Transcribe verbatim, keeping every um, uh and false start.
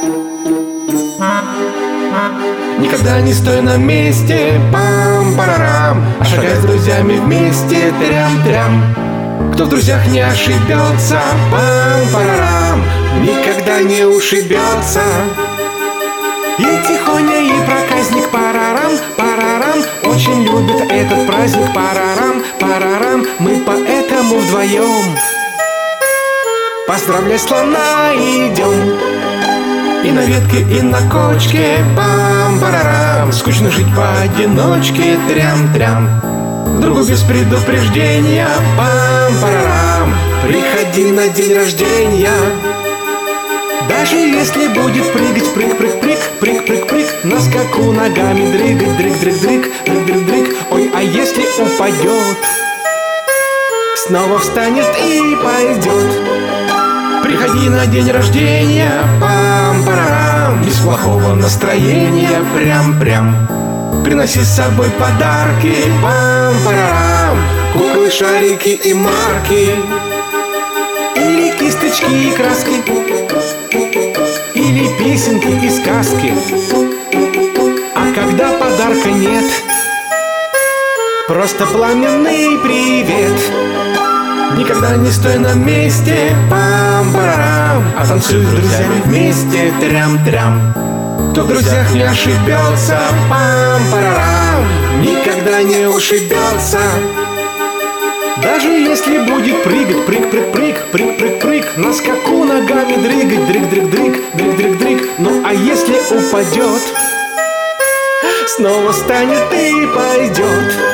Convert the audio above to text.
Никогда не стой на месте, пам-парарам, а шагай с друзьями вместе, трям-трям. Кто в друзьях не ошибется, пам-парарам, никогда не ушибется. И тихоня, и проказник, парарам, парарам, очень любит этот праздник, парарам, парарам. Мы поэтому вдвоем поздравлять слона идем. И на ветке, и на кочке, пам-парарам, скучно жить поодиночке, трям-трям. Другу без предупреждения, пам-парарам, приходи на день рождения. Даже если будет прыгать, прыг-прыг-прыг, прыг-прыг-прыг, на скаку ногами дрыгать, дрыг-дрыг-дрыг, дрыг-дрыг-дрыг. Ой, а если упадет, снова встанет и пойдет. Приходи на день рождения, пам-парарам, без плохого настроения, прям-прям. Приноси с собой подарки, пам-парарам, куклы, шарики и марки, или кисточки и краски, или песенки и сказки. А когда подарка нет, просто пламенный привет. Никогда не стой на месте, пам-парарам, а танцуй с друзьями вместе, трям-трям. Кто в друзьях не ошибется, пам-парарам, никогда не ушибется. Даже если будет прыгать, прыг-прыг-прыг, прыг-прыг-прыг, на скаку ногами дрыгать, дрыг-дрыг-дрыг, дрыг-дрыг-дрыг. Ну а если упадет, снова встанет и пойдет.